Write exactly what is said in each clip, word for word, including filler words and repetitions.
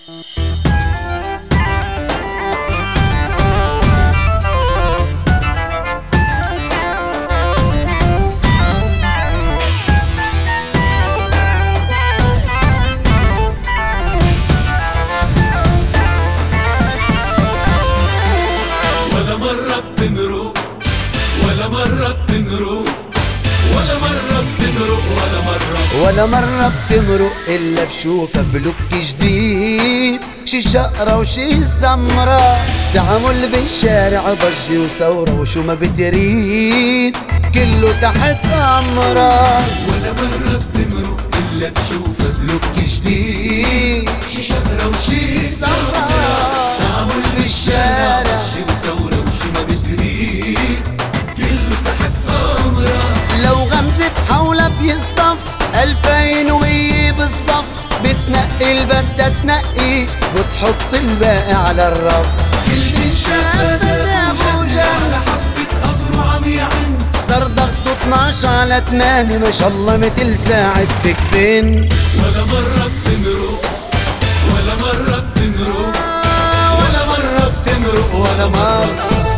ولا مرة بتمرق ولا مرة بتمرق ولا مرة بتمرق ولا مرة ولا مرة بتمرق إلا بشوفها بلوك جديد، شي شقرة وشي سمرة، تعامل بالشارع ضجة وثورة وشو ما بتريد كله تحت أمرة. ولا مرة بتمرق إلا بشوفها بلوك جديد، شي شقرة وشي سمرة، تعامل بالشارع ضجة وثورة وشو ما بتريد كله تحت أمرة. لو غمزة حولها بيصطف ألفين ومية بالصف، بتنقي بدها تنقي بتحط الباقي على الرف. كل من شافها موجة على حبة قبر وعم يعن، صار ضغطه اثناش على ثمانية ما شاء الله متل ساعة تكفين. ولا مرة بتمرق ولا مرة بتمرق ولا مرة بتمرق ولا مرة.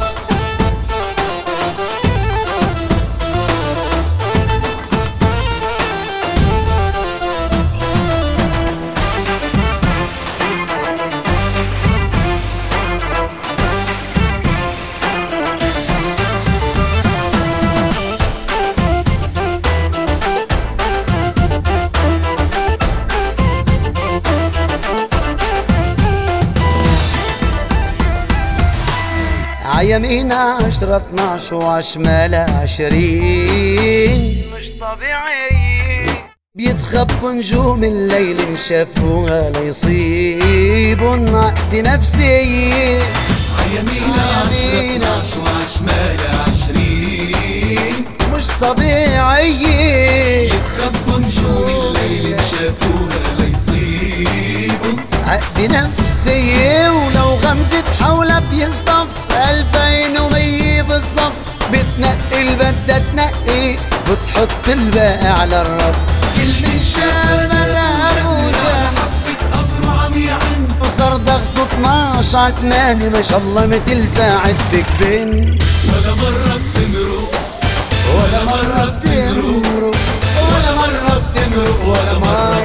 عيمينا عشرة اتناش وعشمالها عشرين، مش طبيعي بيتخبوا نجوم الليل انشافوها ليصيبوا عقد نفسي. عيمينا عشرة اتناش وعشمالها عشرين، مش طبيعي يتخبوا نجوم الليل انشافوها ليصيبوا عقد نفسي. ولو غمزة حولها بيصطف ألفين ومية بالصف، بتنقي البدها تنقي بتحط الباقي على الرف. كل من شافها ذهب وجان حبة قبر وعم يعن، وصار ضغطه اثناش على ثمانية ما شاء الله متل ساعة تكفين. ولا مرة بتمرق ولا مرة بتمرق ولا مرة بتمرق ولا مرة.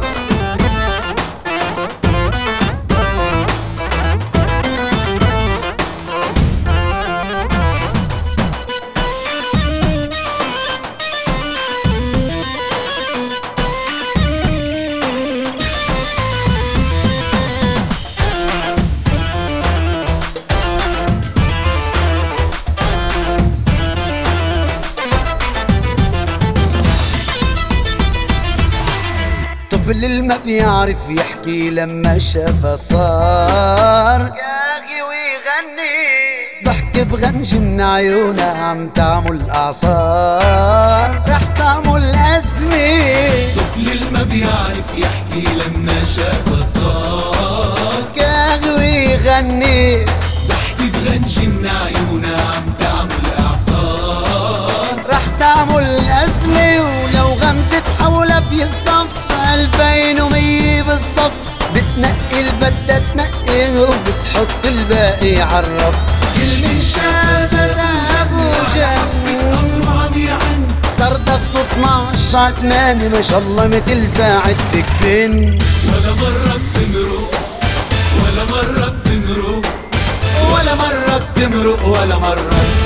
طفل ما بيعرف يحكي لما شافها صار ياغي ويغني، ضحك بغنج من عيونها عم تعمل اعصار رح تعمل ازمه. طفل ما بيعرف يحكي لما شافها صار ياغي ويغني، ضحك بغنج من عيونها عم تعمل اعصار رح تعمل ازمه. ولو غمزة حولها بيصطف ألفين ومية بالصف، بتنقي البدها تنقي وبتحط الباقي عالرف. كل من شافها ذهب وجان وعم يعن، صار ضغطه اثناش على ثمانية ما شاء الله متل ساعة تكفين. ولا مرة بتمرق ولا مرة بتمرق ولا مرة بتمرق ولا مرة.